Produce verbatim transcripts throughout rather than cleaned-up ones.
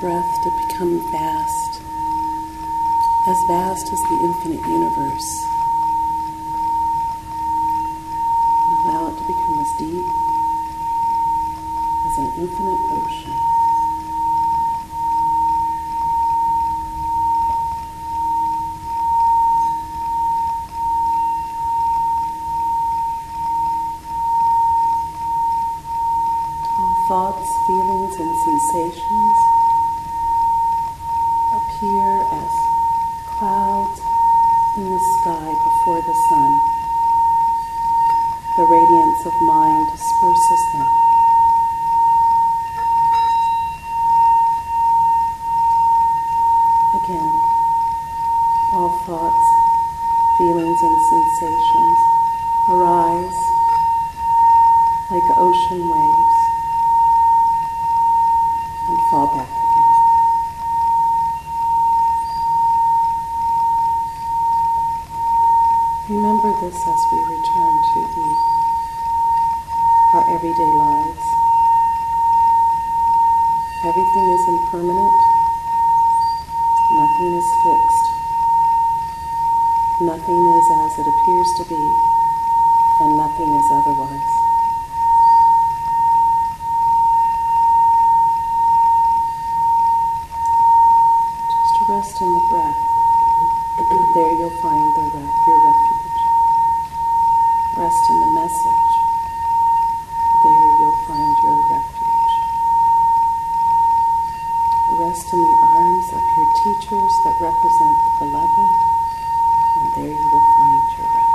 breath to become vast, as vast as the infinite universe. And allow it to become as deep as an infinite ocean. Thoughts, feelings, and sensations appear as clouds in the sky before the sun. The radiance of mind disperses them. Again, all thoughts, feelings, and sensations arise like ocean waves and fall back again. Remember this as we return to the, our everyday lives. Everything is impermanent. Nothing is fixed. Nothing is as it appears to be, and nothing is otherwise. Rest in the breath. There you'll find the re- your refuge. Rest in the message. There you'll find your refuge. Rest in the arms of your teachers that represent the beloved, and there you will find your refuge.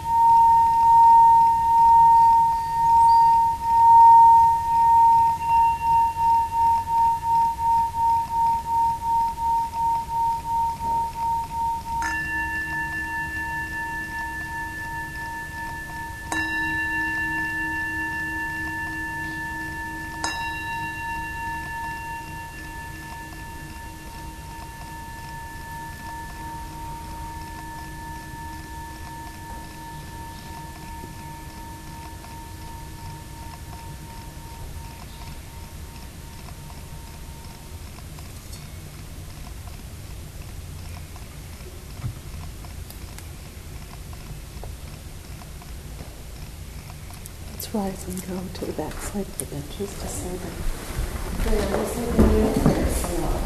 Let's rise and go to the back side of the benches to say the prayer. We'll say the new prayer salon.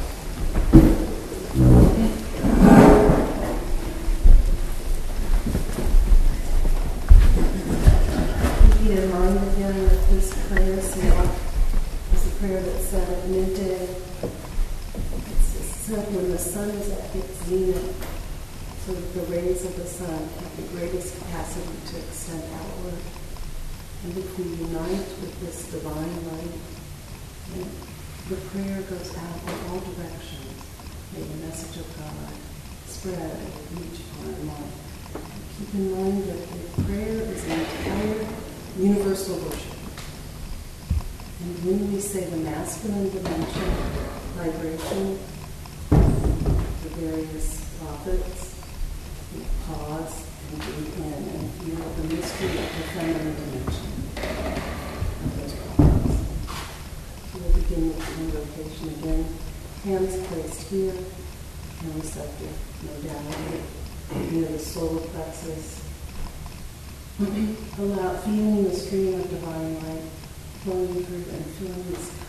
Keep in mind again that this prayer salon is a prayer that's said at midday. It's said when the sun is at its zenith, so that the rays of the sun have the greatest capacity to extend outward. And if we unite with this divine light, the prayer goes out in all directions. May the message of God spread and reach our life. Keep in mind that the prayer is an entire universal worship. And when we say the masculine dimension, vibration, the various prophets, we pause and breathe in and feel the mystery of the feminine dimension. We'll begin with the invocation again. Hands placed here, no receptive, no downward, near the solar plexus. Allow feeling the stream of divine light flowing through and filling the sky.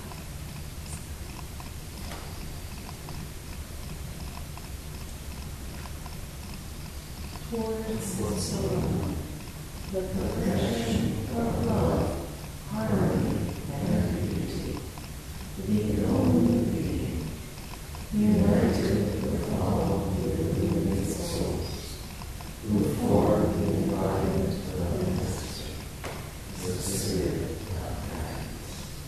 Towards the soul, the progression of love, harmony, and beauty, to be the only being, united with all the illuminated souls, who form the environment of the Master, the Spirit of guidance.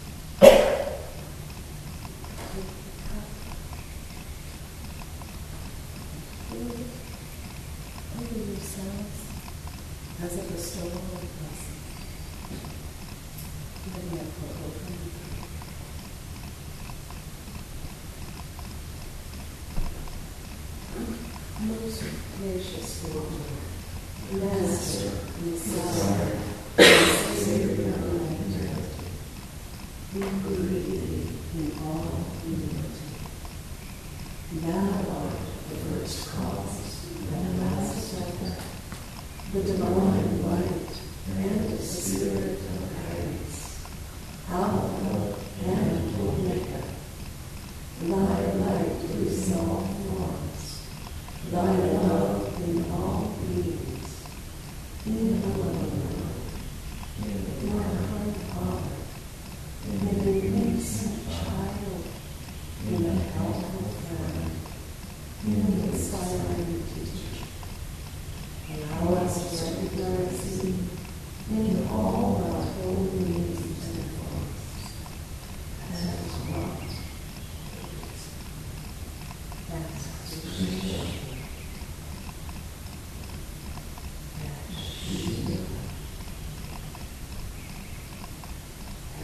Over yourselves as a bestowal of blessing. Letting it go open. Most gracious Lord, Master, Messiah, Savior of humanity, we believe in all humility.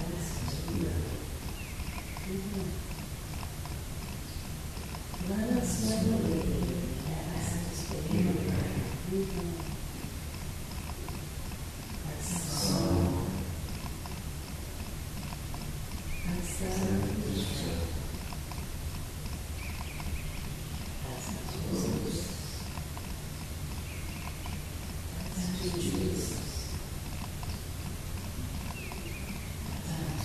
Let us never leave as we as song, as service, as rose, as Jesus, as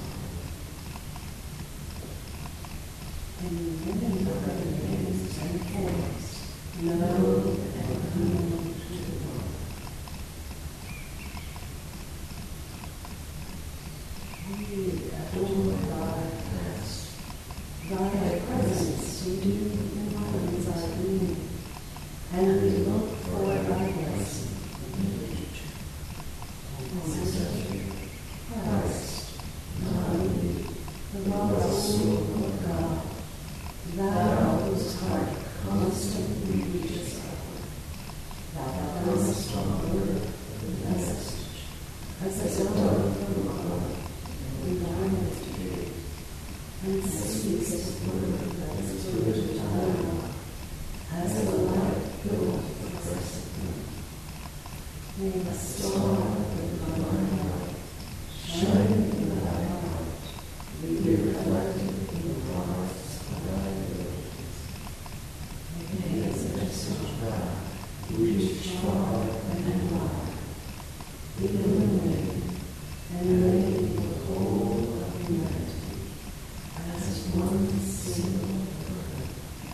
and remember the names and forms, know and come to the Lord. We adore thy past, thy presence we do enlightens our being, and we look for thy blessing in the future. O Christ, Lord, the lost soul of God, thou whose heart constantly reaches upward, thou comest on earth with message, as a dove from above, environment to you, and speaks a word that is good to thy mouth, as a light filled with blessed moon. May the star of thy heart, shining in thy heart, be reflected in the waters of thy abilities. May his message reach far and wide, illuminating and making the whole of humanity as one single word.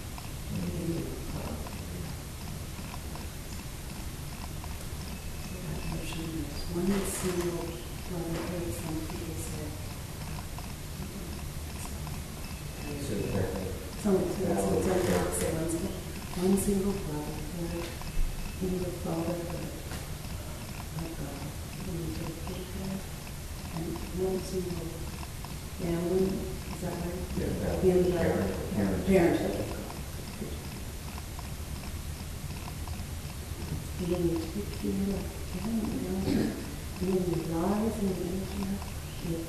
That version is one single word. I've heard some people say. Some people say one single word in the fatherhood of God. And one single family, is that right? Yeah, In the parent. parenthood of God. Being taken of Him, being lies in the nature,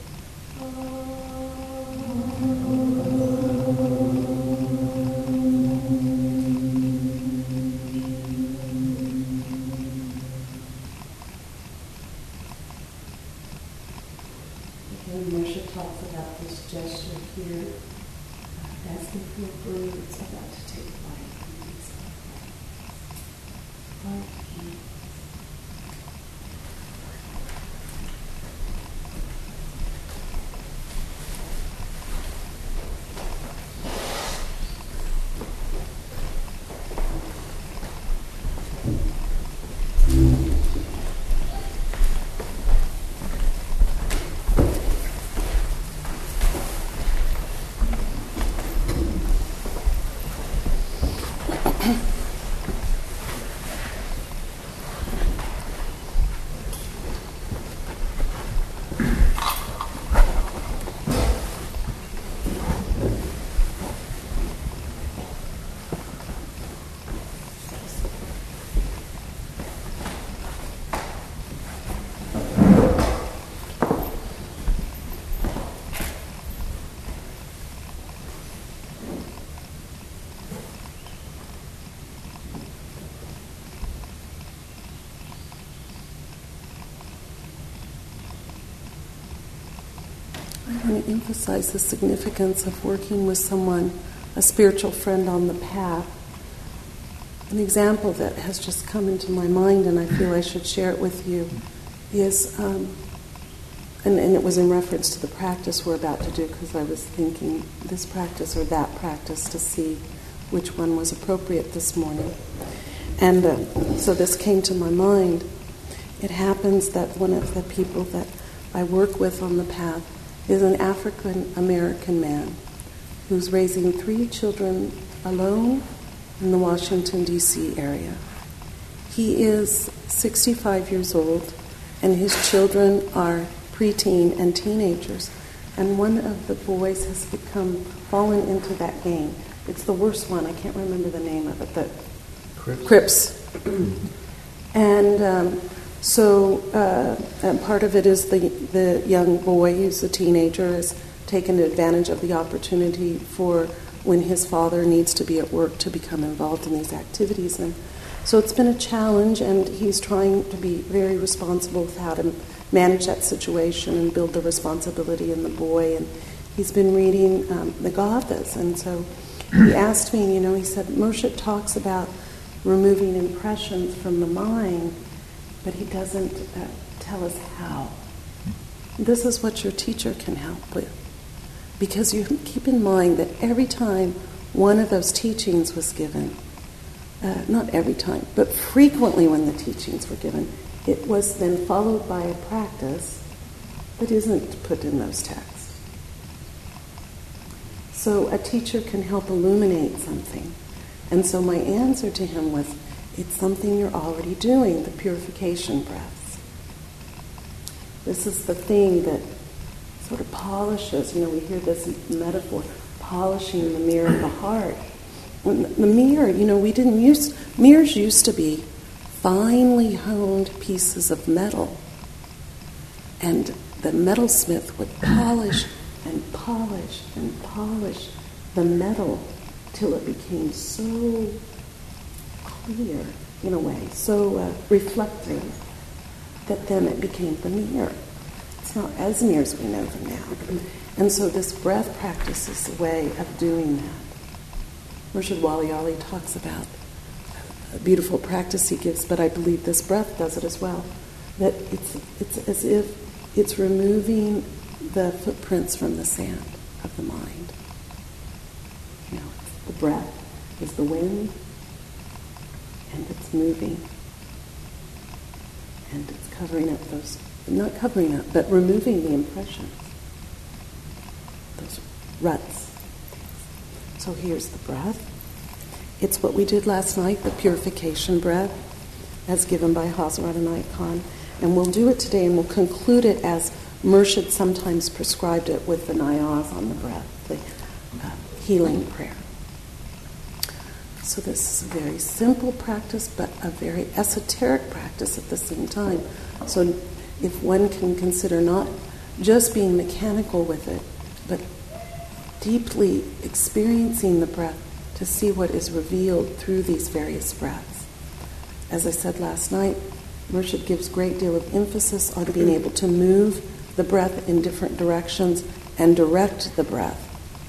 Marsha talks about this gesture here, uh, asking for birds about to take flight from these flight. I want to emphasize the significance of working with someone, a spiritual friend on the path. An example that has just come into my mind, and I feel I should share it with you, is, um, and, and it was in reference to the practice we're about to do, because I was thinking this practice or that practice to see which one was appropriate this morning. And uh, so this came to my mind. It happens that one of the people that I work with on the path is an African-American man who's raising three children alone in the Washington, D C area. He is sixty-five years old, and his children are preteen and teenagers. And one of the boys has become, fallen into that game. It's the worst one. I can't remember the name of it. The Crips. Crips. And um, So uh, and part of it is the, the young boy who's a teenager has taken advantage of the opportunity for when his father needs to be at work to become involved in these activities. And so it's been a challenge, and he's trying to be very responsible with how to manage that situation and build the responsibility in the boy. And he's been reading um, the Gathas, and so he asked me, you know, he said, Moshe talks about removing impressions from the mind, but he doesn't uh, tell us how. This is what your teacher can help with. Because you keep in mind that every time one of those teachings was given, uh, not every time, but frequently when the teachings were given, it was then followed by a practice that isn't put in those texts. So a teacher can help illuminate something. And so my answer to him was, it's something you're already doing, the purification breaths. This is the thing that sort of polishes, you know, we hear this metaphor, polishing the mirror of the heart. When the mirror, you know, we didn't use, mirrors used to be finely honed pieces of metal. And the metalsmith would polish and polish and polish the metal till it became so clear, in a way, so uh, reflecting, that then it became the mirror. It's not as near as we know them now. And so this breath practice is a way of doing that. Murshid Wali Ali talks about a beautiful practice he gives, but I believe this breath does it as well, that it's it's as if it's removing the footprints from the sand of the mind. You know, the breath is the wind, and it's moving, and it's covering up those, not covering up, but removing the impressions, those ruts. So here's the breath. It's what we did last night, the purification breath, as given by Hazrat Inayat Khan. And we'll do it today, and we'll conclude it as Murshid sometimes prescribed it with the niyaz on the breath, the uh, healing prayer. So this is a very simple practice, but a very esoteric practice at the same time. So if one can consider not just being mechanical with it, but deeply experiencing the breath to see what is revealed through these various breaths. As I said last night, Murshid gives a great deal of emphasis on being able to move the breath in different directions and direct the breath.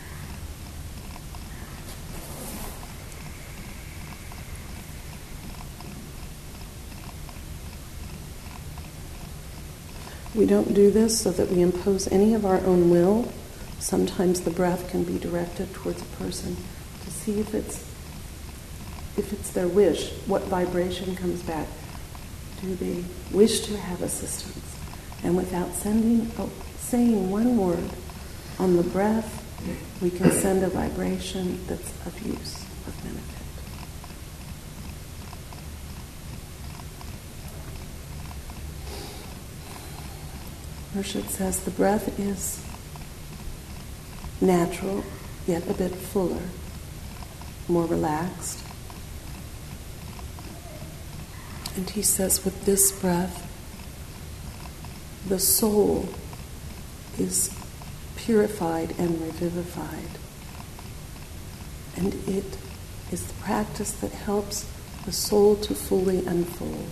We don't do this so that we impose any of our own will. Sometimes the breath can be directed towards a person to see if it's if it's their wish, what vibration comes back. Do they wish to have assistance? And without sending, oh, saying one word on the breath, we can send a vibration that's of use, of benefit. Murshid says the breath is natural, yet a bit fuller, more relaxed. And he says with this breath, the soul is purified and revivified. And it is the practice that helps the soul to fully unfold.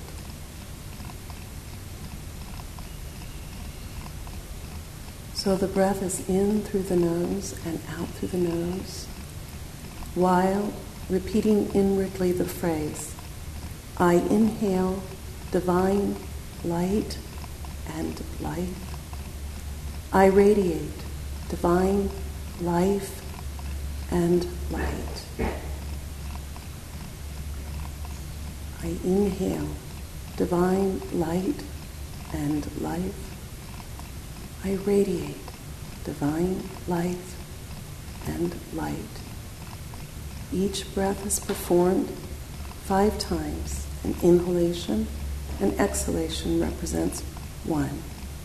So the breath is in through the nose and out through the nose, while repeating inwardly the phrase, I inhale divine light and life. I radiate divine life and light. I inhale divine light and life. I radiate divine life and light. Each breath is performed five times. An inhalation and exhalation represents one.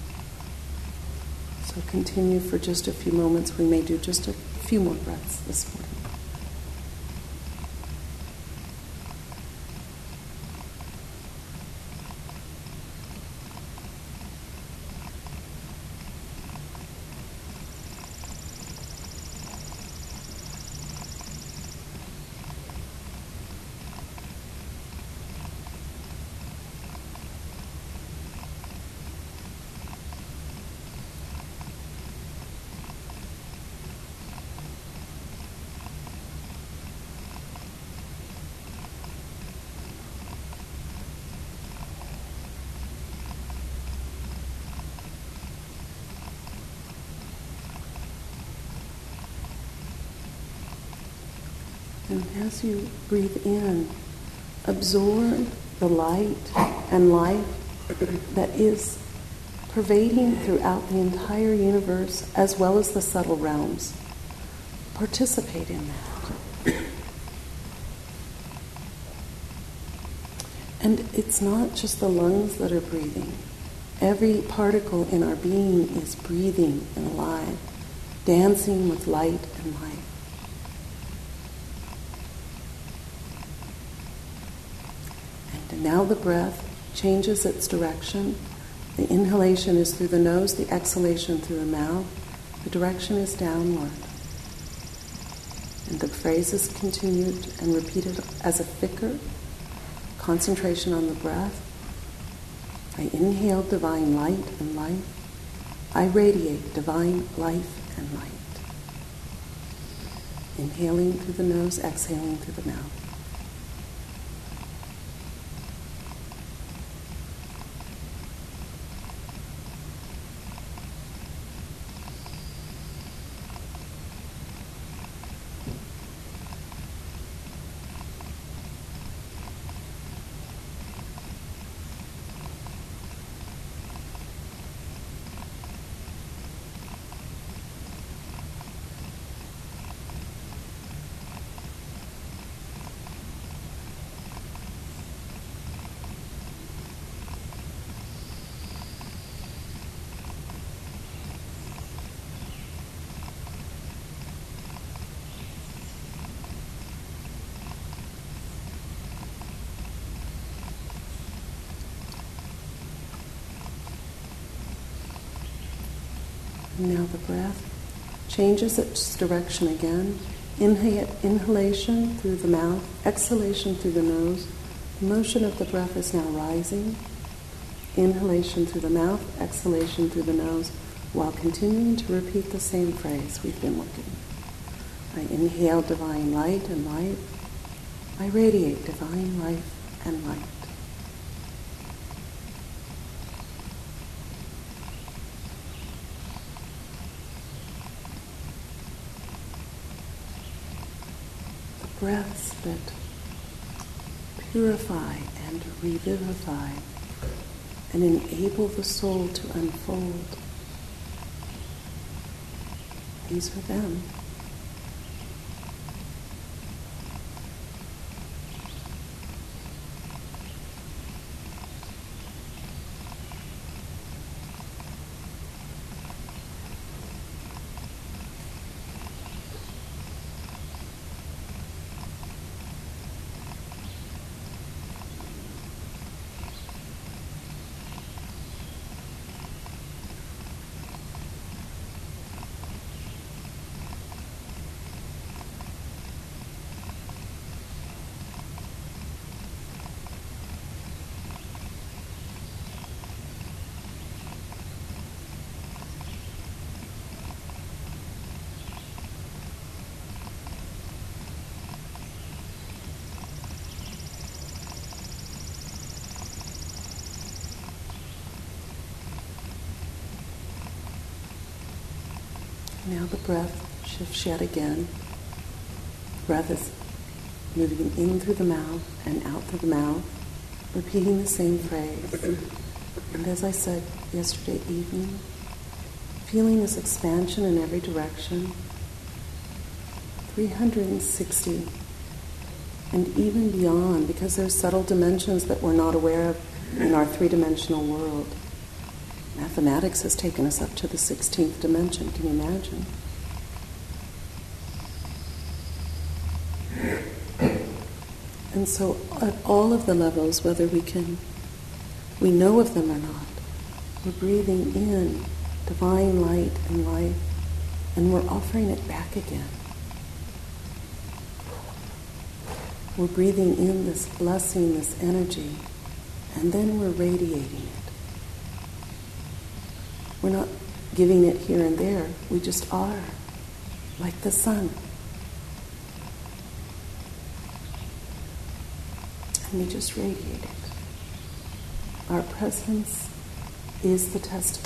So continue for just a few moments. We may do just a few more breaths this morning. And as you breathe in, absorb the light and life that is pervading throughout the entire universe as well as the subtle realms. Participate in that. And it's not just the lungs that are breathing. Every particle in our being is breathing and alive, dancing with light and life. And now the breath changes its direction. The inhalation is through the nose, the exhalation through the mouth. The direction is downward. And the phrase is continued and repeated as a thicker concentration on the breath. I inhale divine light and life. I radiate divine life and light. Inhaling through the nose, exhaling through the mouth. Now the breath changes its direction again. Inhale, inhalation through the mouth, exhalation through the nose. The motion of the breath is now rising. Inhalation through the mouth, exhalation through the nose, while continuing to repeat the same phrase we've been working. I inhale divine light and light. I radiate divine life and light. Breaths that purify and revivify and enable the soul to unfold. These are them. Now the breath shifts yet again. The breath is moving in through the mouth and out through the mouth, repeating the same phrase. And as I said yesterday evening, feeling this expansion in every direction, three hundred sixty, and even beyond, because there's subtle dimensions that we're not aware of in our three-dimensional world. Mathematics has taken us up to the sixteenth dimension. Can you imagine? And so at all of the levels, whether we can, we know of them or not, we're breathing in divine light and life, and we're offering it back again. We're breathing in this blessing, this energy, and then we're radiating it. We're not giving it here and there. We just are, like the sun. And we just radiate it. Our presence is the testament.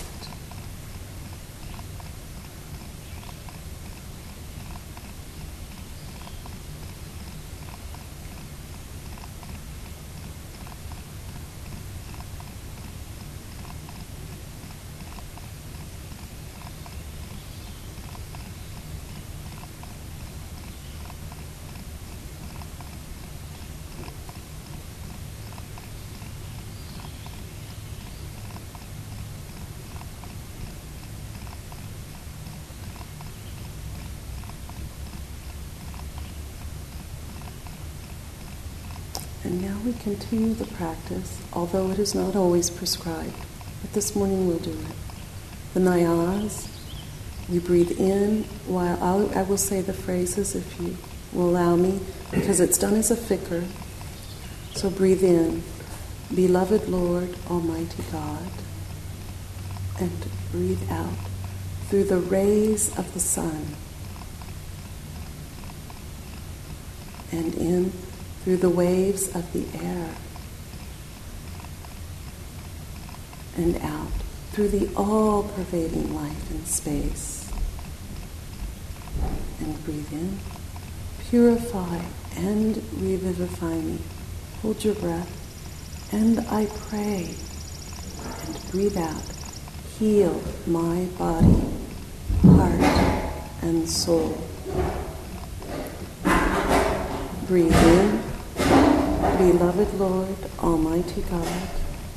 And now we continue the practice, although it is not always prescribed. But this morning we'll do it. The Nayas, we breathe in while I'll, I will say the phrases if you will allow me, because it's done as a fikr. So breathe in, beloved Lord, Almighty God, and breathe out through the rays of the sun, and in through the waves of the air, and out through the all-pervading life in space. And breathe in, purify and revivify me. Hold your breath, and I pray. And breathe out, heal my body, heart, and soul. Breathe in, beloved Lord, Almighty God,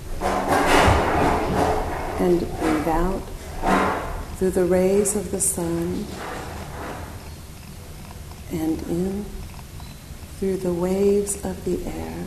and breathe out through the rays of the sun, and in through the waves of the air,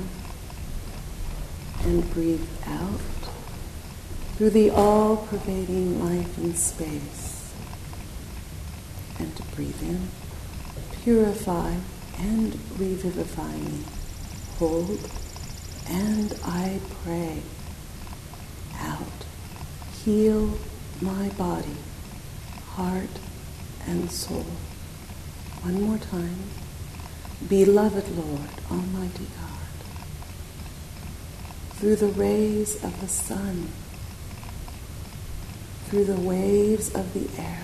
and breathe out through the all-pervading life in space, and to breathe in, purify and revivify me. Hold, and I pray. Out, heal my body, heart, and soul. One more time. Beloved Lord, Almighty God, through the rays of the sun, through the waves of the air,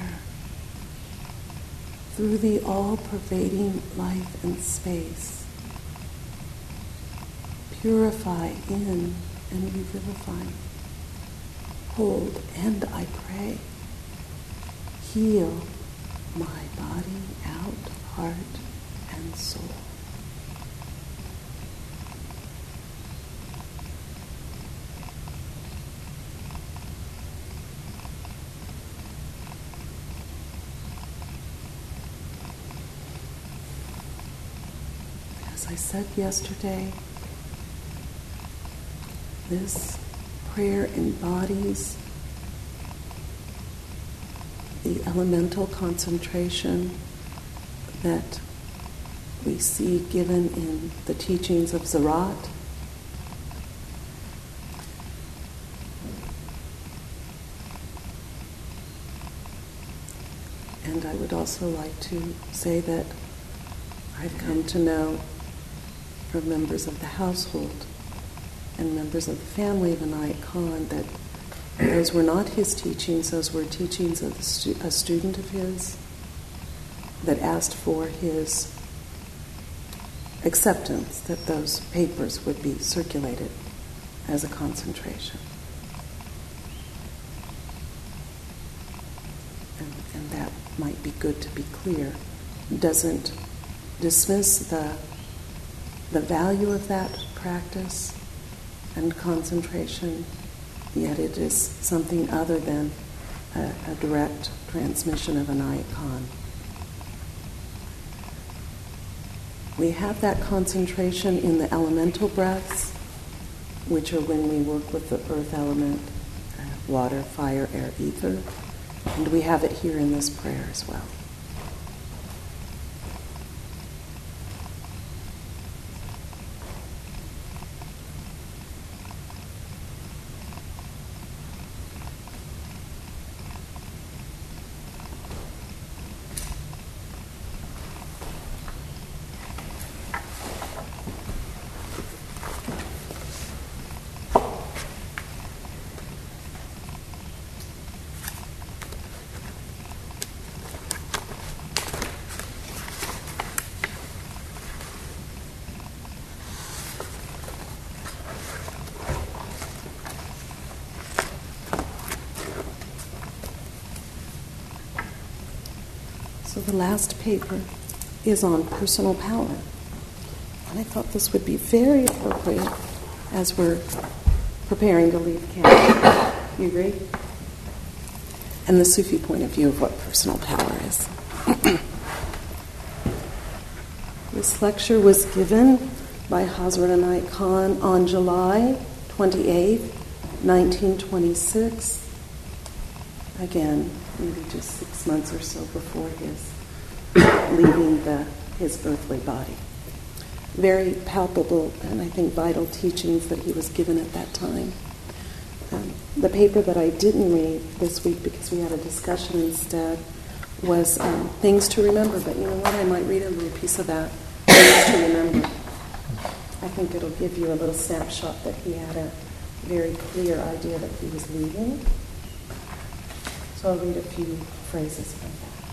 through the all-pervading life and space, purify in and revivify. Hold, and I pray. Heal my body, out, heart, and soul. As I said yesterday, this prayer embodies the elemental concentration that we see given in the teachings of Zarat. And I would also like to say that I've come to know from members of the household and members of the family of Inayat Khan that those were not his teachings, those were teachings of a, stu- a student of his that asked for his acceptance that those papers would be circulated as a concentration. And, and that might be good to be clear. Doesn't dismiss the, the value of that practice and concentration, yet it is something other than a, a direct transmission of Inayat Khan. We have that concentration in the elemental breaths, which are when we work with the earth element, uh, water, fire, air, ether, and we have it here in this prayer as well. So the last paper is on personal power. And I thought this would be very appropriate as we're preparing to leave camp. You agree? And the Sufi point of view of what personal power is. This lecture was given by Hazrat Inayat Khan on July twenty-eighth, nineteen twenty-six. Again, maybe just six months or so before his leaving the, his earthly body. Very palpable and I think vital teachings that he was given at that time. Um, the paper that I didn't read this week because we had a discussion instead was um, Things to Remember, but you know what, I might read a little piece of that, Things to Remember. I think it'll give you a little snapshot that he had a very clear idea that he was leaving. So I'll read a few phrases from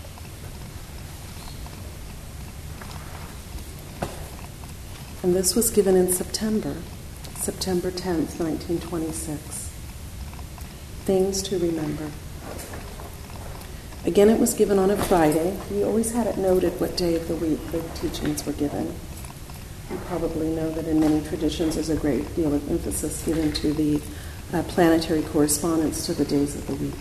that. And this was given in September, September tenth, nineteen twenty-six. Things to Remember. Again, it was given on a Friday. We always had it noted what day of the week the teachings were given. You probably know that in many traditions there's a great deal of emphasis given to the uh, planetary correspondence to the days of the week.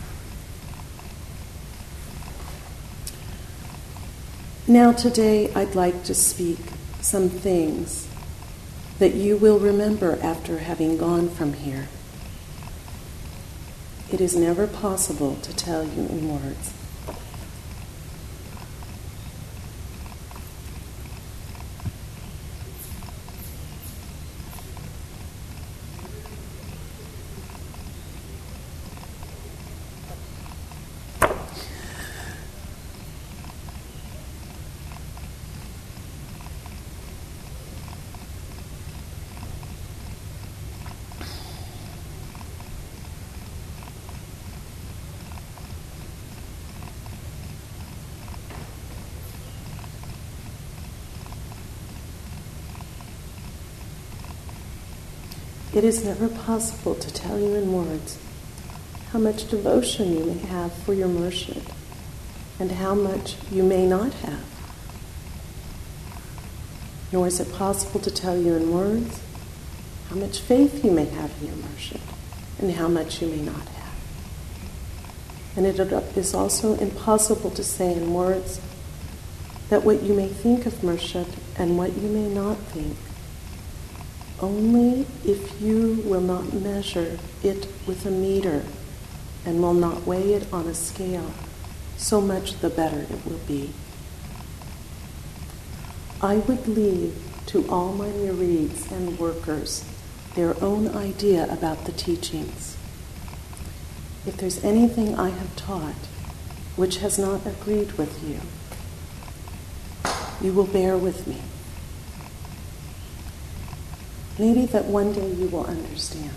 Now today I'd like to speak some things that you will remember after having gone from here. It is never possible to tell you in words. It is never possible to tell you in words how much devotion you may have for your Murshid and how much you may not have. Nor is it possible to tell you in words how much faith you may have in your Murshid and how much you may not have. And it is also impossible to say in words that what you may think of Murshid and what you may not think. Only if you will not measure it with a meter and will not weigh it on a scale, so much the better it will be. I would leave to all my murids and workers their own idea about the teachings. If there's anything I have taught which has not agreed with you, you will bear with me. Maybe that one day you will understand.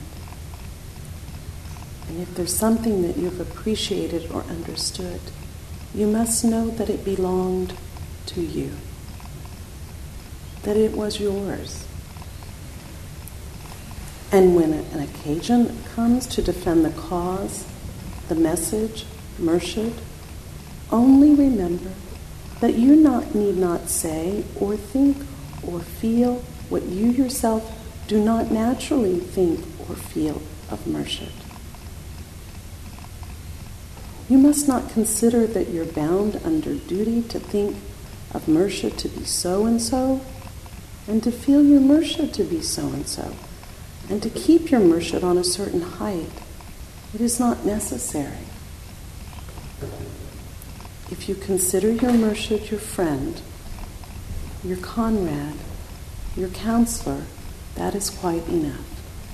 And if there's something that you've appreciated or understood, you must know that it belonged to you, that it was yours. And when an occasion comes to defend the cause, the message, Murshid, only remember that you not, need not say or think or feel what you yourself do not naturally think or feel of Murshid. You must not consider that you're bound under duty to think of Murshid to be so-and-so, and to feel your Murshid to be so-and-so, and to keep your Murshid on a certain height. It is not necessary. If you consider your Murshid your friend, your comrade, your counselor, that is quite enough.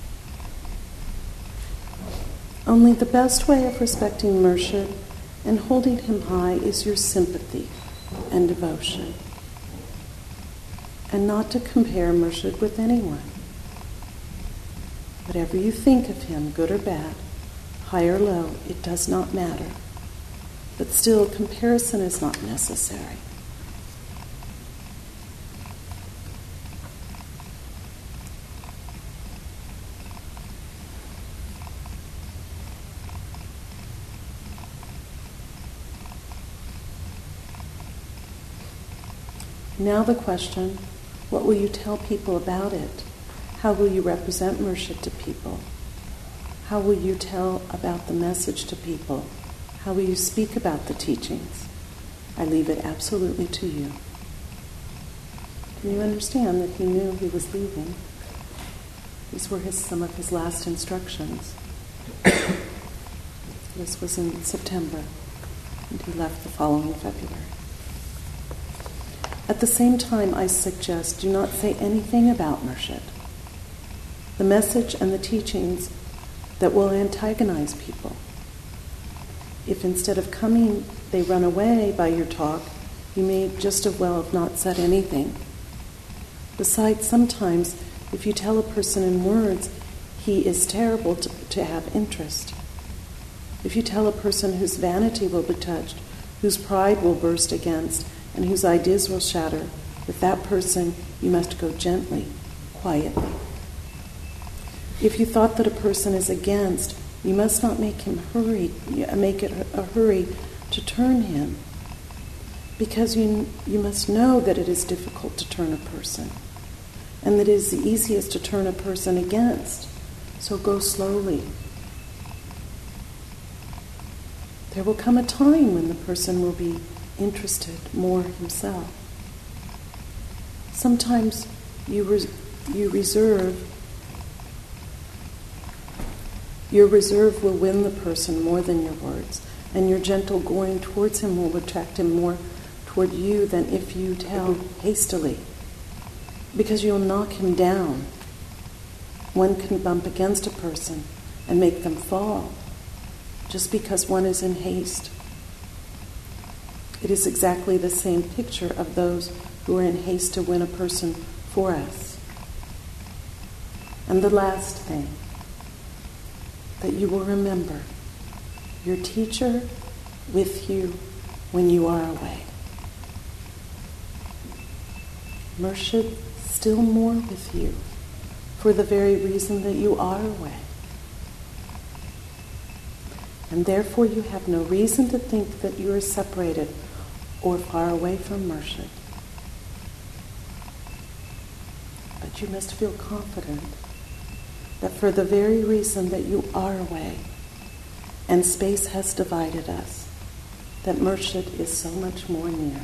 Only the best way of respecting Murshid and holding him high is your sympathy and devotion, and not to compare Murshid with anyone. Whatever you think of him, good or bad, high or low, it does not matter. But still, comparison is not necessary. Now the question, what will you tell people about it? How will you represent Murshid to people? How will you tell about the message to people? How will you speak about the teachings? I leave it absolutely to you. And you understand that he knew he was leaving. These were his, some of his last instructions. This was in September, and he left the following February. At the same time, I suggest do not say anything about Murshid, the message and the teachings that will antagonize people. If instead of coming, they run away by your talk, you may just as well have not said anything. Besides, sometimes, if you tell a person in words, he is terrible to, to have interest. If you tell a person whose vanity will be touched, whose pride will burst against, and whose ideas will shatter, with that person you must go gently, quietly. If you thought that a person is against, you must not make him hurry, make it a hurry to turn him, because you you must know that it is difficult to turn a person, and that it is the easiest to turn a person against. So go slowly. There will come a time when the person will be interested more himself. Sometimes you res- you reserve. Your reserve will win the person more than your words, and your gentle going towards him will attract him more toward you than if you tell hastily, because you'll knock him down. One can bump against a person and make them fall just because one is in haste. It is exactly the same picture of those who are in haste to win a person for us. And the last thing, that you will remember your teacher with you when you are away. Murshid still more with you for the very reason that you are away. And therefore you have no reason to think that you are separated or far away from Murshid. But you must feel confident that for the very reason that you are away, and space has divided us, that Murshid is so much more near.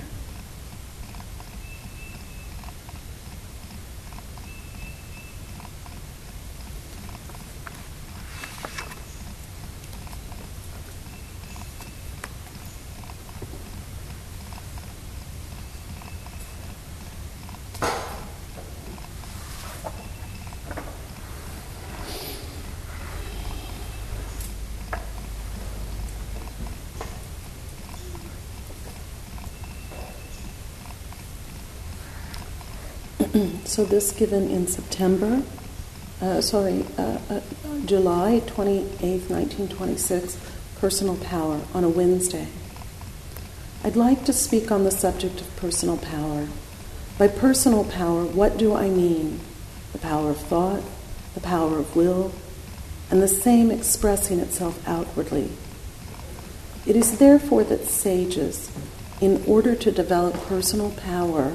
So this given in September, uh, sorry, uh, uh, July twenty-eighth, nineteen twenty-six, personal power on a Wednesday. I'd like to speak on the subject of personal power. By personal power, what do I mean? The power of thought, the power of will, and the same expressing itself outwardly. It is therefore that sages, in order to develop personal power,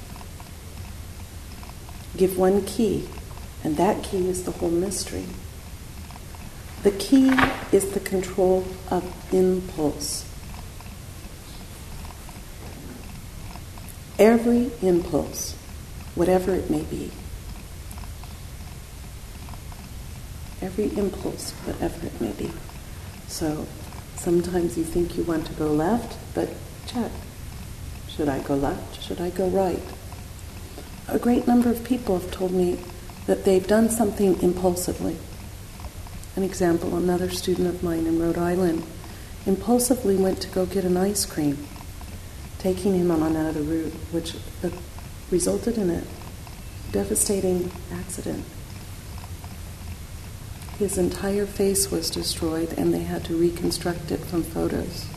give one key, and that key is the whole mystery. The key is the control of impulse. Every impulse, whatever it may be. Every impulse, whatever it may be. So sometimes you think you want to go left, but check. Should I go left? Should I go right? A great number of people have told me that they've done something impulsively. An example, another student of mine in Rhode Island impulsively went to go get an ice cream, taking him on another route, which resulted in a devastating accident. His entire face was destroyed, and they had to reconstruct it from photos.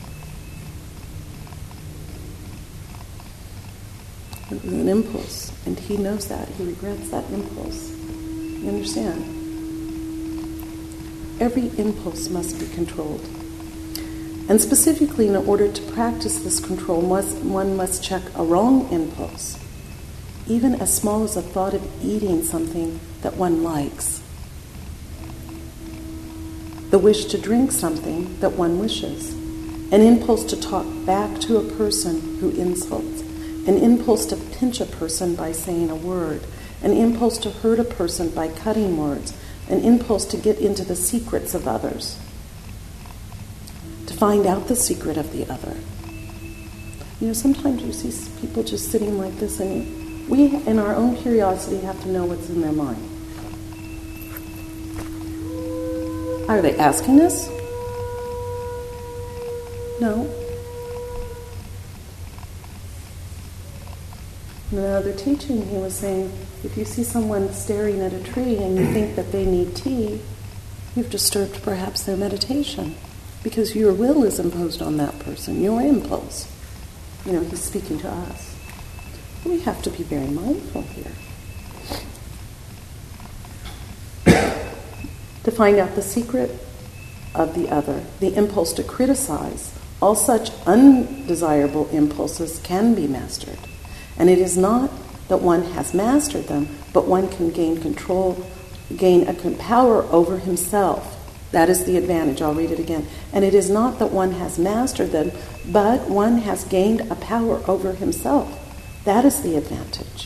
It was an impulse, and he knows that. He regrets that impulse. You understand? Every impulse must be controlled. And specifically, in order to practice this control, must, one must check a wrong impulse, even as small as a thought of eating something that one likes. The wish to drink something that one wishes. An impulse to talk back to a person who insults. an impulse to pinch a person by saying a word, an impulse to hurt a person by cutting words, an impulse to get into the secrets of others, to find out the secret of the other. You know, sometimes you see people just sitting like this, and we, in our own curiosity, have to know what's in their mind. Are they asking us? No. In another teaching, he was saying, if you see someone staring at a tree and you think that they need tea, you've disturbed perhaps their meditation, because your will is imposed on that person, your impulse. You know, he's speaking to us. We have to be very mindful here. To find out the secret of the other, the impulse to criticize, all such undesirable impulses can be mastered. And it is not that one has mastered them, but one can gain control, gain a power over himself. That is the advantage. I'll read it again. And it is not that one has mastered them, but one has gained a power over himself. That is the advantage.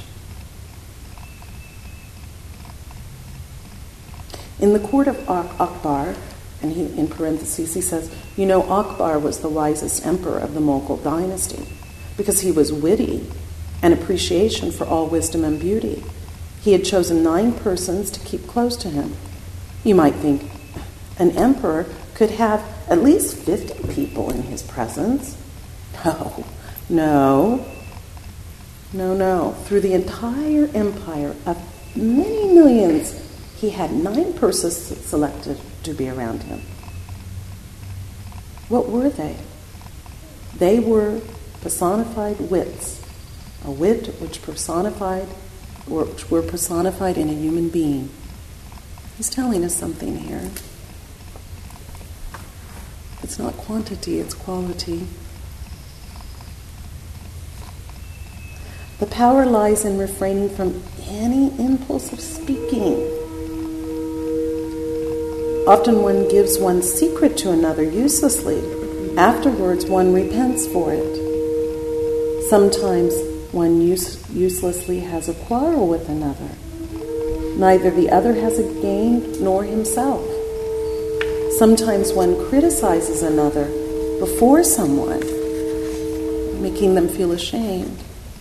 In the court of Akbar, and he, in parentheses, he says, you know, Akbar was the wisest emperor of the Mughal dynasty because he was witty and appreciation for all wisdom and beauty. He had chosen nine persons to keep close to him. You might think an emperor could have at least fifty people in his presence. No, no, no, no. Through the entire empire of many millions, he had nine persons selected to be around him. What were they? They were personified wits. A wit which personified, or which were personified in a human being. He's telling us something here. It's not quantity, it's quality. The power lies in refraining from any impulse of speaking. Often one gives one's secret to another uselessly. Afterwards, one repents for it. Sometimes one use, uselessly has a quarrel with another. Neither the other has a gain nor himself. Sometimes one criticizes another before someone, making them feel ashamed.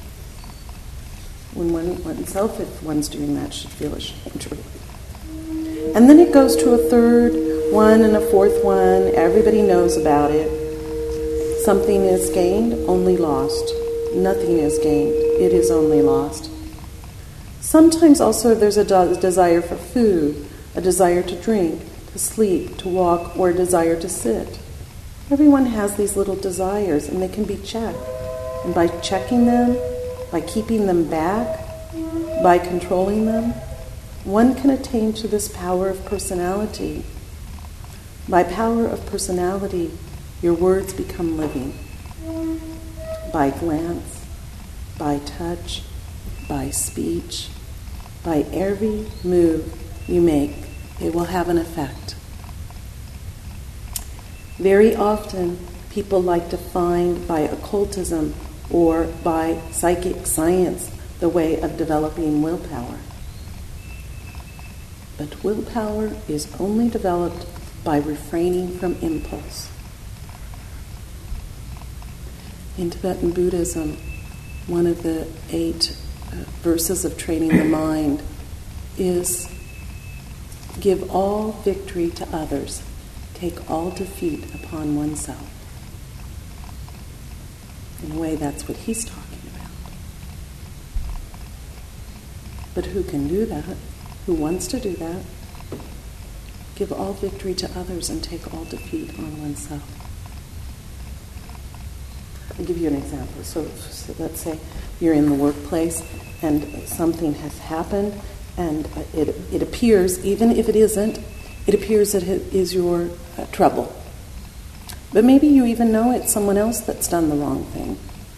When one oneself, if one's doing that, should feel ashamed. And then it goes to a third one and a fourth one. Everybody knows about it. Something is gained, only lost. Nothing is gained. It is only lost. Sometimes also there's a de- desire for food, a desire to drink, to sleep, to walk, or a desire to sit. Everyone has these little desires, and they can be checked. And by checking them, by keeping them back, by controlling them, one can attain to this power of personality. By power of personality, your words become living. By glance, by touch, by speech, by every move you make, it will have an effect. Very often, people like to find by occultism or by psychic science the way of developing willpower. But willpower is only developed by refraining from impulse. In Tibetan Buddhism, one of the eight uh, verses of training the mind is, give all victory to others, take all defeat upon oneself. In a way, that's what he's talking about. But who can do that? Who wants to do that? Give all victory to others and take all defeat on oneself. I'll give you an example. So, so let's say you're in the workplace and something has happened and it, it appears, even if it isn't, it appears that it is your uh, trouble. But maybe you even know it's someone else that's done the wrong thing.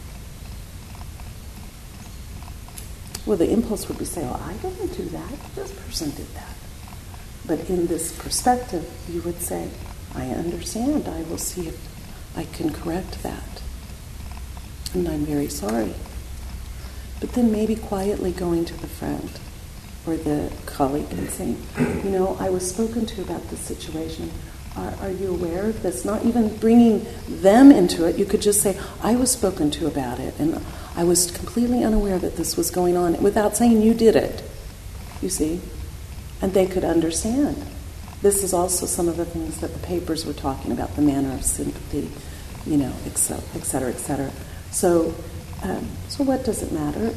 Well, the impulse would be say, oh, I didn't do that. This person did that. But in this perspective, you would say, I understand. I will see if I can correct that. And I'm very sorry. but then maybe quietly going to the friend or the colleague and saying, you know, I was spoken to about this situation. Are, are you aware of this? Not even bringing them into it. You could just say, I was spoken to about it, and I was completely unaware that this was going on, without saying you did it, you see? And they could understand. This is also some of the things that the papers were talking about, the manner of sympathy, you know, et cetera, et cetera. So, um, so what does it matter?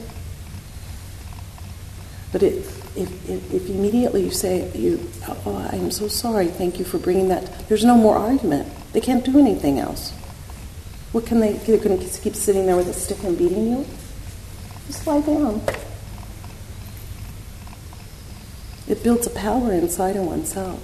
But it, if, if, if immediately you say, you, oh, I'm so sorry, thank you for bringing that, there's no more argument. They can't do anything else. What can they, they're going to keep sitting there with a stick and beating you? Just lie down. It builds a power inside of oneself.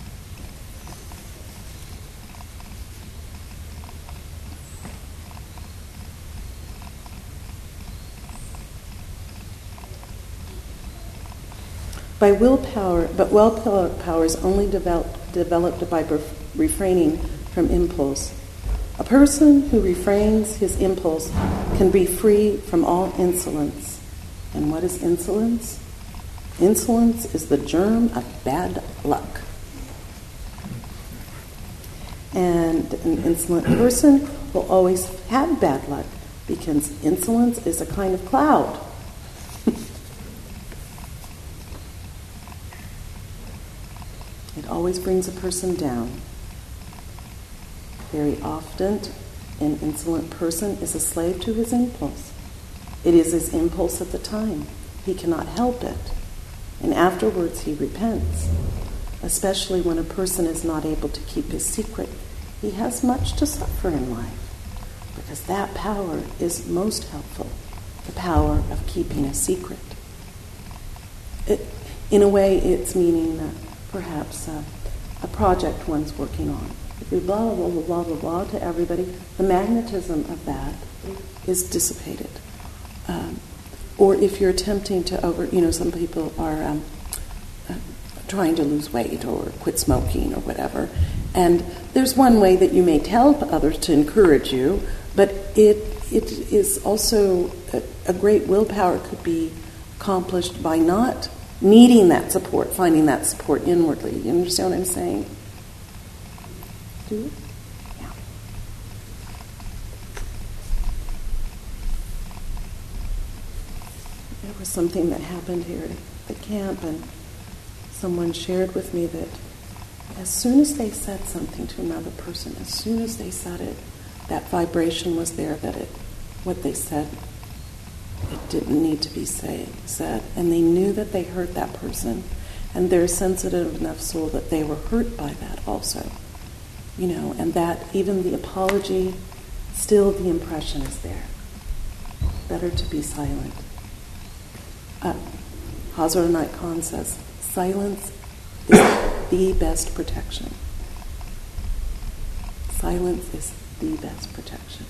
By willpower, but willpower is only develop, developed by refraining from impulse. A person who refrains his impulse can be free from all insolence. And what is insolence? Insolence is the germ of bad luck. And an insolent person will always have bad luck because insolence is a kind of cloud. It always brings a person down. Very often, an insolent person is a slave to his impulse. It is his impulse at the time. He cannot help it. And afterwards he repents. Especially when a person is not able to keep his secret. He has much to suffer in life. Because that power is most helpful. The power of keeping a secret. It, in a way, it's meaning that perhaps uh, a project one's working on. If you blah, blah, blah, blah, blah, blah to everybody, the magnetism of that is dissipated. Um, or if you're attempting to over, you know, some people are um, uh, trying to lose weight or quit smoking or whatever. And there's one way that you may tell others to encourage you, but it it is also a, a great willpower could be accomplished by not needing that support, finding that support inwardly. You understand what I'm saying? Do you? Yeah. There was something that happened here at the camp, and someone shared with me that as soon as they said something to another person, as soon as they said it, that vibration was there that it, what they said, it didn't need to be say, said. And they knew that they hurt that person. And they're a sensitive enough soul that they were hurt by that also. You know, and that even the apology, still the impression is there. Better to be silent. Uh, Hazrat Anand Khan says, silence is the best protection. Silence is the best protection.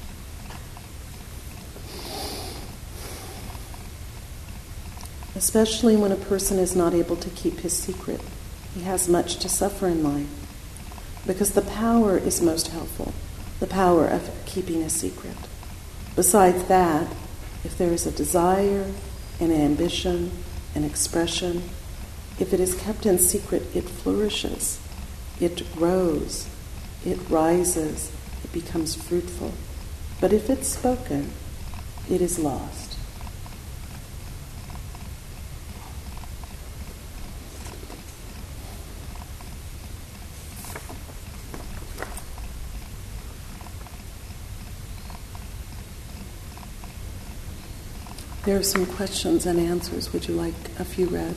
Especially when a person is not able to keep his secret. He has much to suffer in life. Because the power is most helpful, the power of keeping a secret. Besides that, if there is a desire, an ambition, an expression, if it is kept in secret, it flourishes, it grows, it rises, it becomes fruitful. But if it's spoken, it is lost. There are some questions and answers. Would you like a few read?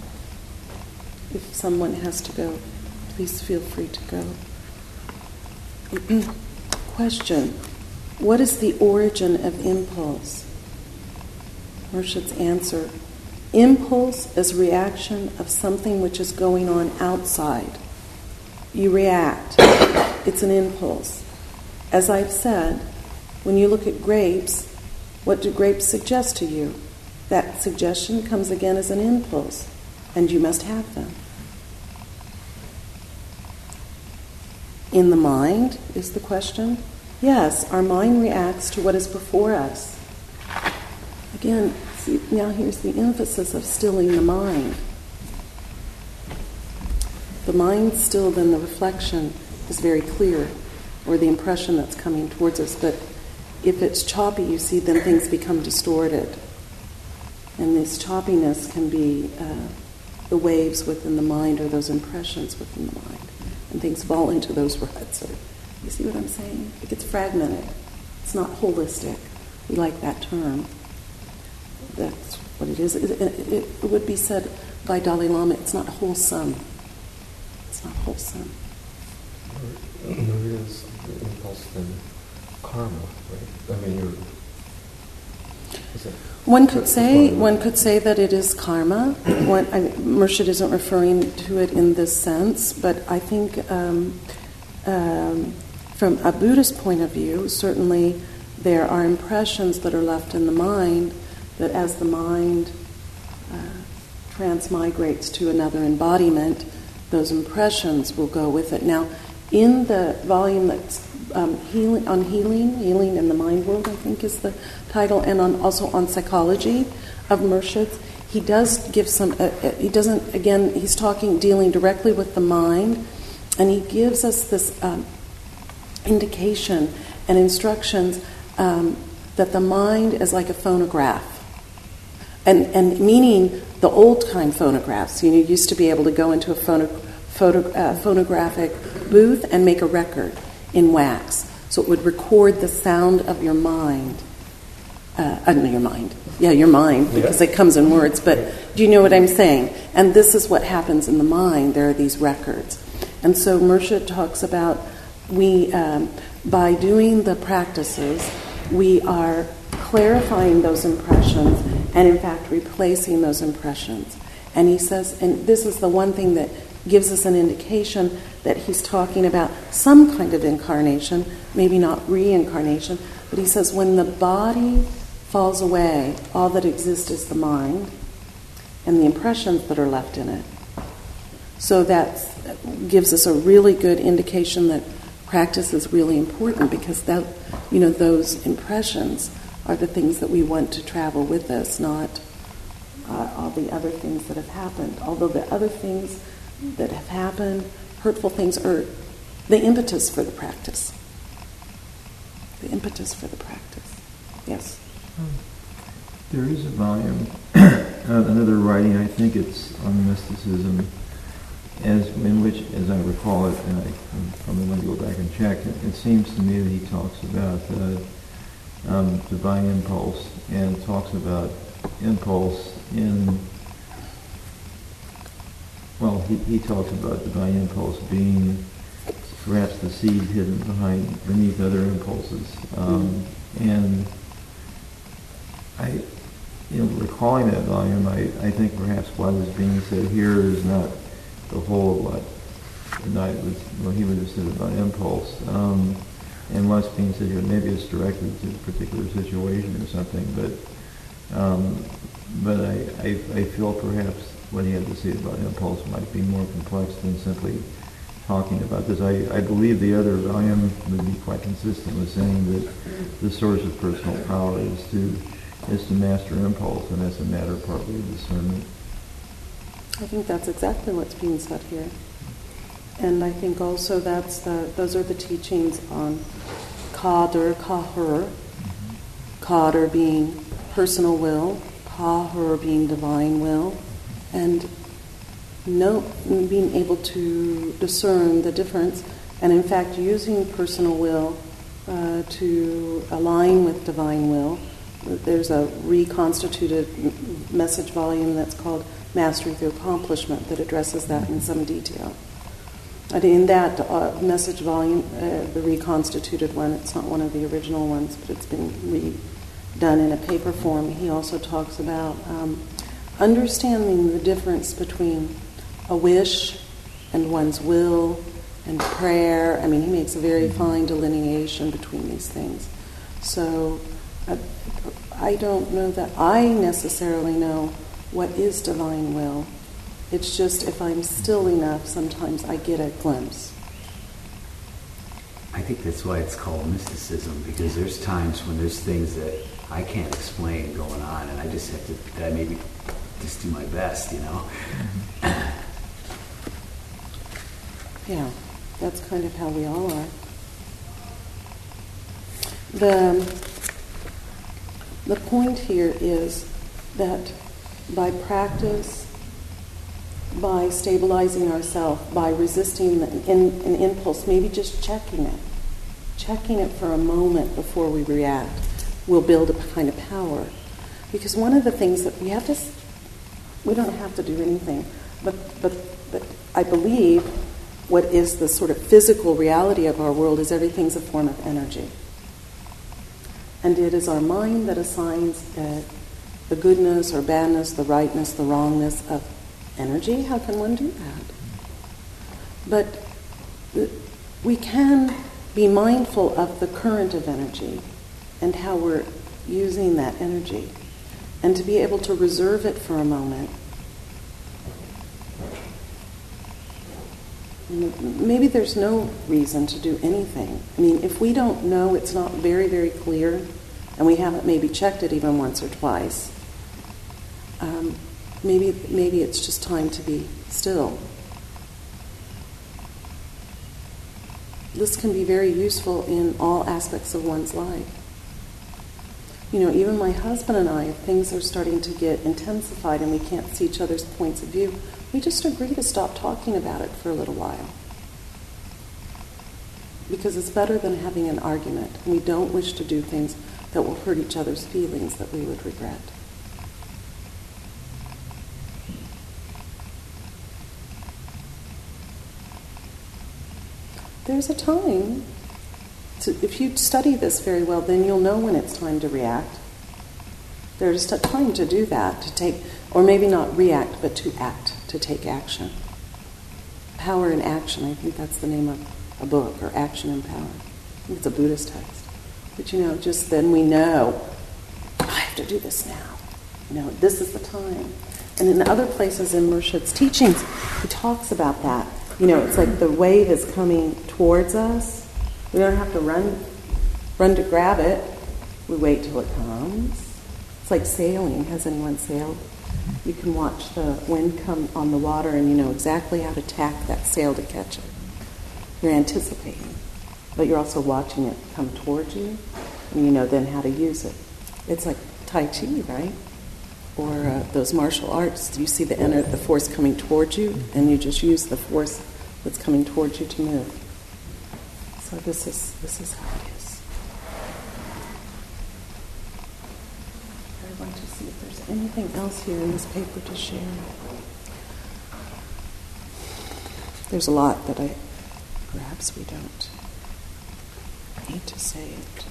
If someone has to go, please feel free to go. Question. What is the origin of impulse? Murshid's answer. Impulse is reaction of something which is going on outside. You react. It's an impulse. As I've said, when you look at grapes, what do grapes suggest to you? That suggestion comes again as an impulse, and you must have them. In the mind, is the question? Yes, our mind reacts to what is before us. Again, See, now here's the emphasis of stilling the mind. The mind stilled and the reflection is very clear, or the impression that's coming towards us. But if it's choppy, you see, then things become distorted. And this choppiness can be uh, the waves within the mind, or those impressions within the mind. And things fall into those ruts. Or, you see what I'm saying? It gets fragmented. It's not holistic. We like that term. That's what it is. It, it, it would be said by Dalai Lama, it's not wholesome. It's not wholesome. There is the impulse then karma, right? I mean, you're... Is it, one could say one could say that it is karma. One, I mean, Murshid isn't referring to it in this sense, but I think um, um, from a Buddhist point of view, certainly there are impressions that are left in the mind that as the mind uh, transmigrates to another embodiment, those impressions will go with it. Now, in the volume that's um, healing, on healing, healing in the mind world, I think is the title, and on also on psychology of Murshid's, he does give some. Uh, uh, he doesn't. Again, he's talking, dealing directly with the mind, and he gives us this um, indication and instructions um, that the mind is like a phonograph. And and meaning the old kind phonographs. You know, you used to be able to go into a phono, photo, uh, phonographic booth and make a record in wax. So it would record the sound of your mind. Uh, I don't know, your mind. Yeah, your mind, because yeah. It comes in words. But do you know what I'm saying? And this is what happens in the mind. There are these records. And so Murshid talks about we, um, by doing the practices, we are clarifying those impressions and in fact replacing those impressions. And he says, and this is the one thing that gives us an indication that he's talking about some kind of incarnation, maybe not reincarnation, but he says when the body falls away, all that exists is the mind and the impressions that are left in it. So that gives us a really good indication that practice is really important, because that, you know, those impressions are the things that we want to travel with us, not uh, all the other things that have happened. Although the other things that have happened, hurtful things, are the impetus for the practice. The impetus for the practice. Yes? There is a volume, another writing, I think it's on mysticism, as in which, as I recall it, and I probably want to go back and check, it, it seems to me that he talks about uh, Um, divine impulse, and talks about impulse in, well, he, he talks about divine impulse being perhaps the seed hidden behind, beneath other impulses. Um, and I, you know, recalling that volume, I, I think perhaps what is being said here is not the whole of what, not, what he would have said about impulse. Um, And what's being said here, maybe it's directed to a particular situation or something, but um, but I, I, I feel perhaps what he had to say about impulse might be more complex than simply talking about this. I, I believe the other volume would be quite consistent with saying that the source of personal power is to is to master impulse, and that's a matter partly of discernment. I think that's exactly what's being said here. And I think also that's the, those are the teachings on Kader, Kahur, Kader being personal will, Kahur being divine will, and know, being able to discern the difference, and in fact using personal will uh, to align with divine will. There's a reconstituted message volume that's called Mastery Through Accomplishment that addresses that in some detail. And in that uh, message volume, uh, the reconstituted one, it's not one of the original ones, but it's been redone in a paper form, he also talks about um, understanding the difference between a wish and one's will and prayer. I mean, he makes a very fine delineation between these things. So uh, I don't know that I necessarily know what is divine will. It's just if I'm still enough, sometimes I get a glimpse. I think that's why it's called mysticism, because there's times when there's things that I can't explain going on, and I just have to, I maybe just do my best, you know? Yeah, that's kind of how we all are. The, the point here is that by practice, by stabilizing ourselves, by resisting an, an impulse, maybe just checking it, checking it for a moment before we react, will build a kind of power. Because one of the things that we have to, we don't have to do anything, but, but, but I believe what is the sort of physical reality of our world is everything's a form of energy. And it is our mind that assigns uh, the goodness or badness, the rightness, the wrongness of energy. How can one do that? But uh, we can be mindful of the current of energy and how we're using that energy, and to be able to reserve it for a moment. Maybe there's no reason to do anything. I mean, if we don't know, it's not very, very clear, and we haven't maybe checked it even once or twice, um, maybe maybe it's just time to be still. This can be very useful in all aspects of one's life. You know, even my husband and I, if things are starting to get intensified and we can't see each other's points of view, we just agree to stop talking about it for a little while. Because it's better than having an argument. We don't wish to do things that will hurt each other's feelings that we would regret. There's a time, to, if you study this very well, then you'll know when it's time to react. There's a time to do that, to take, or maybe not react, but to act, to take action. Power in Action, I think that's the name of a book, or Action and Power. I think it's a Buddhist text. But you know, just then we know, I have to do this now. You know, this is the time. And in other places in Murshid's teachings, he talks about that. You know, it's like the wave is coming towards us. We don't have to run, run to grab it. We wait till it comes. It's like sailing. Has anyone sailed? You can watch the wind come on the water and you know exactly how to tack that sail to catch it. You're anticipating, but you're also watching it come towards you, and you know then how to use it. It's like Tai Chi, right? Or uh, those martial arts. You see the ener- the force coming towards you, and you just use the force that's coming towards you to move. So this is this is how it is. I want to see if there's anything else here in this paper to share. There's a lot that I perhaps we don't need to say it.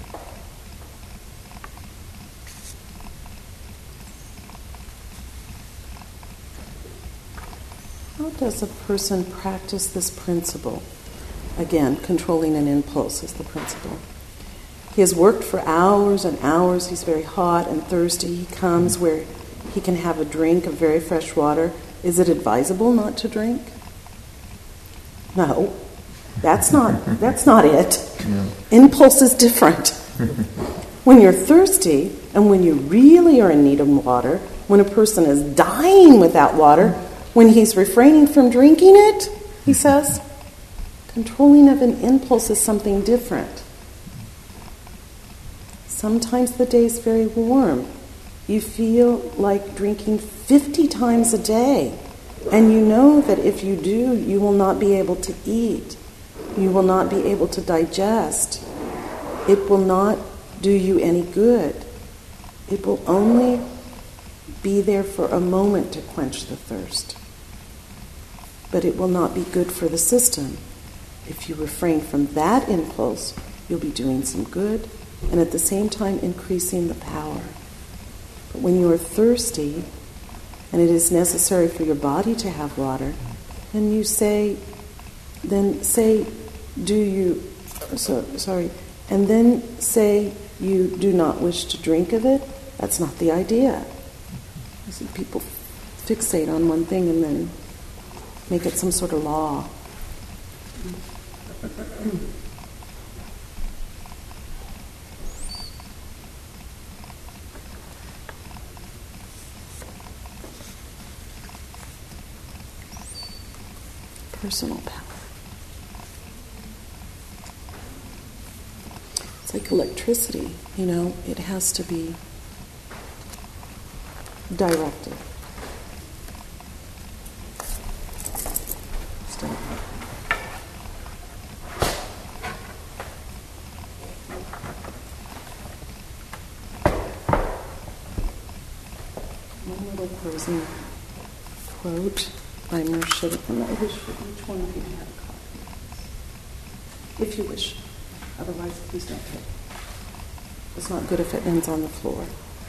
How does a person practice this principle? Again, controlling an impulse is the principle. He has worked for hours and hours. He's very hot and thirsty. He comes where he can have a drink of very fresh water. Is it advisable not to drink? No, that's not, that's not it. Yeah. Impulse is different. When you're thirsty and when you really are in need of water, when a person is dying without water, when he's refraining from drinking it, he says, controlling of an impulse is something different. Sometimes the day is very warm. You feel like drinking fifty times a day. And you know that if you do, you will not be able to eat. You will not be able to digest. It will not do you any good. It will only be there for a moment to quench the thirst. But it will not be good for the system. If you refrain from that impulse, you'll be doing some good and at the same time increasing the power. But when you are thirsty and it is necessary for your body to have water, then you say, then say, do you, so, sorry, and then say you do not wish to drink of it. That's not the idea. I see people fixate on one thing and then make it some sort of law. personal power. It's like electricity, you know, it has to be directed. Stop. One little closing quote by Murshid, and I wish for each one of you to have a copy. If you wish. Otherwise, please don't take it. It's not good if it ends on the floor.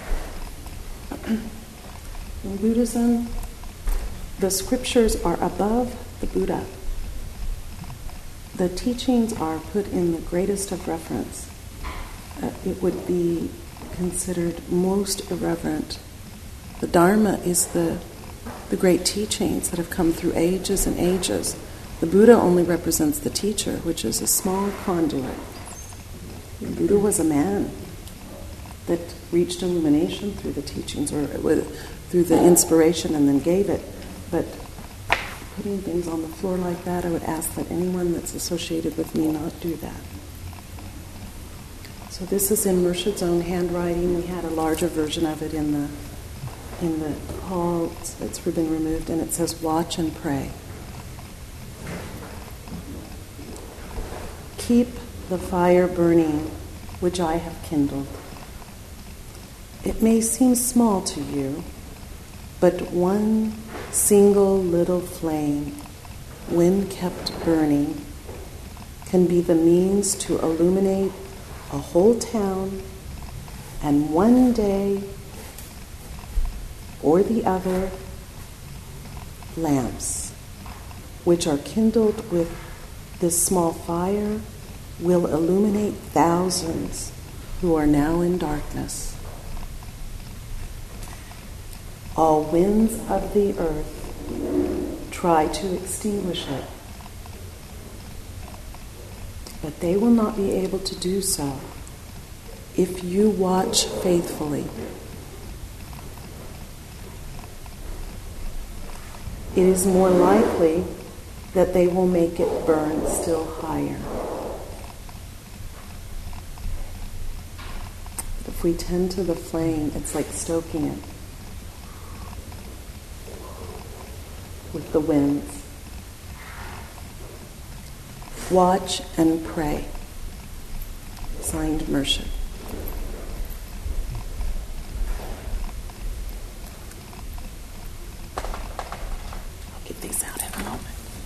In Buddhism, the scriptures are above the Buddha. The teachings are put in the greatest of reverence. Uh, it would be considered most irreverent. The Dharma is the, the great teachings that have come through ages and ages. The Buddha only represents the teacher, which is a small conduit. The Buddha was a man that reached illumination through the teachings or through the inspiration and then gave it. But putting things on the floor like that, I would ask that anyone that's associated with me not do that. So this is in Murshid's own handwriting. We had a larger version of it in the in the hall. It's, it's been removed, and it says, "Watch and pray. Keep the fire burning, which I have kindled. It may seem small to you, but one single little flame, when kept burning, can be the means to illuminate a whole town, and one day or the other, lamps, which are kindled with this small fire, will illuminate thousands who are now in darkness. All winds of the earth try to extinguish it, but they will not be able to do so if you watch faithfully. It is more likely that they will make it burn still higher. If we tend to the flame, it's like stoking it with the winds. Watch and pray. Signed, Murshid. I'll get these out in a moment.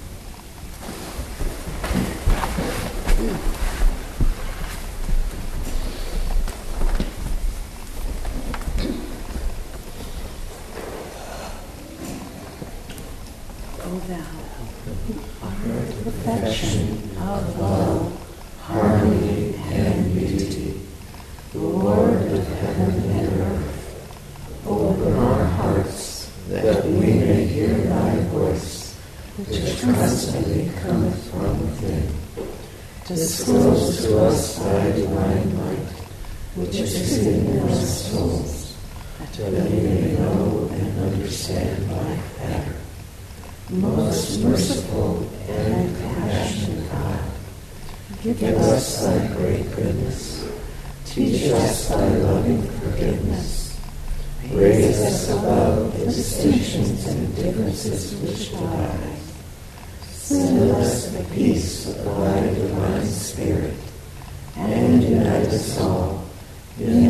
O thou, who art the perfection of love, harmony, and beauty, Lord of heaven and earth, open our hearts that we may hear thy voice, which constantly cometh from within. Disclose to us thy divine light, which is hidden in our souls, that we may know and understand life better. Most merciful and compassionate God, give us thy great goodness. Teach us thy loving forgiveness. Raise us above the distinctions and differences which divide. Send us the peace of thy divine Spirit, and unite us all in